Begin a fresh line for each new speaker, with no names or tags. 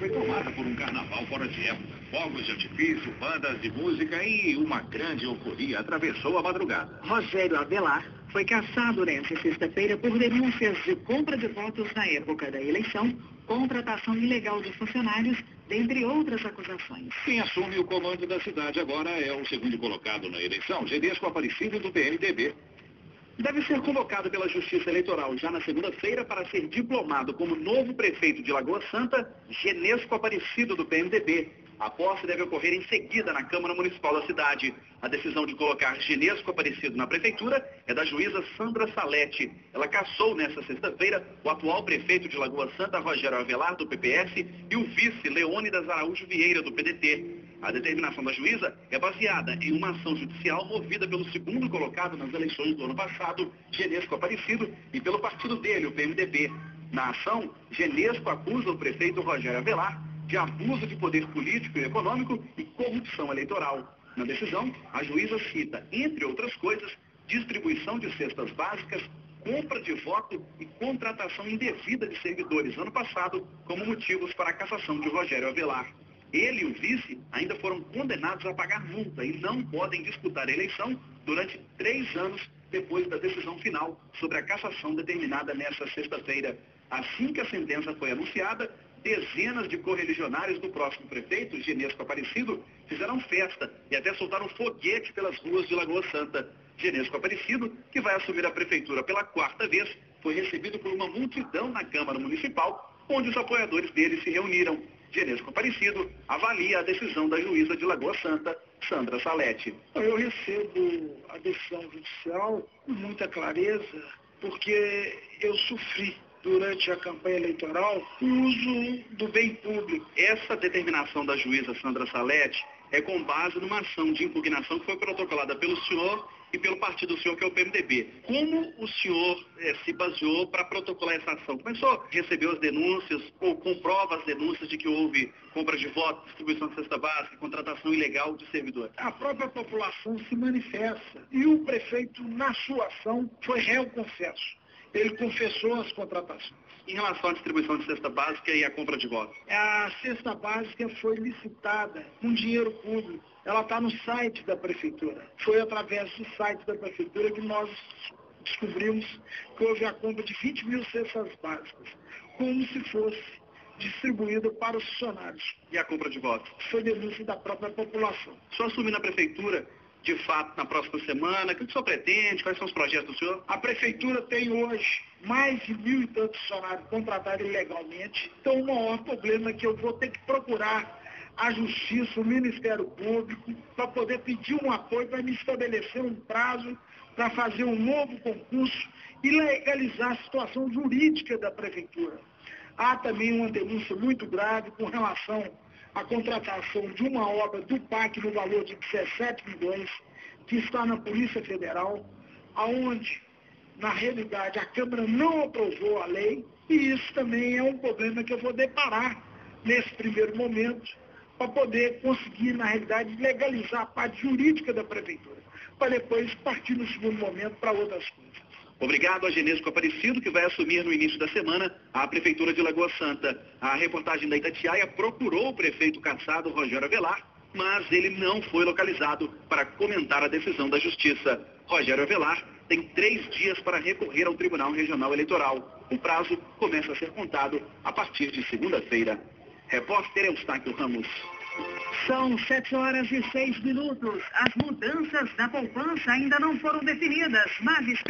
foi tomada por um carnaval fora de época. Fogos de artifício, bandas de música e uma grande euforia atravessou a madrugada.
Rogério Avelar foi cassado nesta sexta-feira por denúncias de compra de votos na época da eleição, contratação ilegal de funcionários, dentre outras acusações.
Quem assume o comando da cidade agora é o segundo colocado na eleição, Genesco Aparecido, do PMDB.
Deve ser convocado pela Justiça Eleitoral já na segunda-feira para ser diplomado como novo prefeito de Lagoa Santa, Genesco Aparecido, do PMDB. A posse deve ocorrer em seguida na Câmara Municipal da cidade. A decisão de colocar Genesco Aparecido na prefeitura é da juíza Sandra Salete. Ela cassou nesta sexta-feira o atual prefeito de Lagoa Santa, Rogério Avelar, do PPS, e o vice, Leônidas Araújo Vieira, do PDT. A determinação da juíza é baseada em uma ação judicial movida pelo segundo colocado nas eleições do ano passado, Genesco Aparecido, e pelo partido dele, o PMDB. Na ação, Genesco acusa o prefeito Rogério Avelar de abuso de poder político e econômico e corrupção eleitoral. Na decisão, a juíza cita, entre outras coisas, distribuição de cestas básicas, compra de voto e contratação indevida de servidores ano passado como motivos para a cassação de Rogério Avelar. Ele e o vice ainda foram condenados a pagar multa e não podem disputar a eleição durante 3 anos depois da decisão final sobre a cassação determinada nesta sexta-feira. Assim que a sentença foi anunciada, dezenas de correligionários do próximo prefeito, Genesco Aparecido, fizeram festa e até soltaram foguete pelas ruas de Lagoa Santa. Genesco Aparecido, que vai assumir a prefeitura pela 4ª vez, foi recebido por uma multidão na Câmara Municipal, onde os apoiadores dele se reuniram. Genesco Aparecido avalia a decisão da juíza de Lagoa Santa, Sandra Salete.
Eu recebo a decisão judicial com muita clareza, porque eu sofri durante a campanha eleitoral o uso do bem público.
Essa determinação da juíza Sandra Salete é com base numa ação de impugnação que foi protocolada pelo senhor e pelo partido do senhor, que é o PMDB. Como o senhor se baseou para protocolar essa ação? Começou, recebeu as denúncias, ou comprova as denúncias de que houve compra de votos, distribuição de cesta básica, contratação ilegal de servidores?
A própria população se manifesta e o prefeito, na sua ação, foi réu confesso. Ele confessou as contratações.
Em relação à distribuição de cesta básica e à compra de votos?
A cesta básica foi licitada com dinheiro público. Ela está no site da prefeitura. Foi através do site da prefeitura que nós descobrimos que houve a compra de 20 mil cestas básicas, como se fosse distribuída para os funcionários.
E a compra de votos?
Foi denúncia da própria população.
O senhor assumir na prefeitura, de fato, na próxima semana, o que o senhor pretende? Quais são os projetos do senhor?
A prefeitura tem hoje mais de 1.000 e tantos funcionários contratados ilegalmente. Então, o maior problema é que eu vou ter que procurar a Justiça, o Ministério Público, para poder pedir um apoio, para me estabelecer um prazo para fazer um novo concurso e legalizar a situação jurídica da prefeitura. Há também uma denúncia muito grave com relação à contratação de uma obra do PAC no valor de 17 milhões, que está na Polícia Federal, aonde, na realidade, a Câmara não aprovou a lei, e isso também é um problema que eu vou deparar nesse primeiro momento, para poder conseguir, na realidade, legalizar a parte jurídica da prefeitura, para depois partir no segundo momento para outras coisas.
Obrigado a Genesco Aparecido, que vai assumir no início da semana a Prefeitura de Lagoa Santa. A reportagem da Itatiaia procurou o prefeito cassado Rogério Avelar, mas ele não foi localizado para comentar a decisão da Justiça. Rogério Avelar tem 3 dias para recorrer ao Tribunal Regional Eleitoral. O prazo começa a ser contado a partir de segunda-feira. Repórter Eustáquio Ramos.
São 7h06. As mudanças da poupança ainda não foram definidas, mas